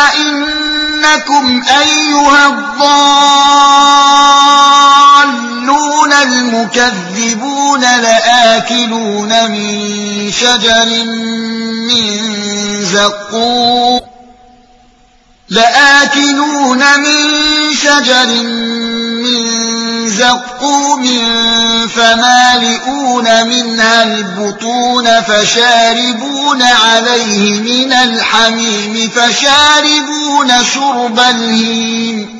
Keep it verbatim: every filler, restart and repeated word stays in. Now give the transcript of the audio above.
إنكم أيها الضالون المكذبون لآكلون من شجر من زقوم لآكلون من شجر من زقوم فمالئون منها البطون فشاربون عليه من الحميم فشاربون شرب الهيم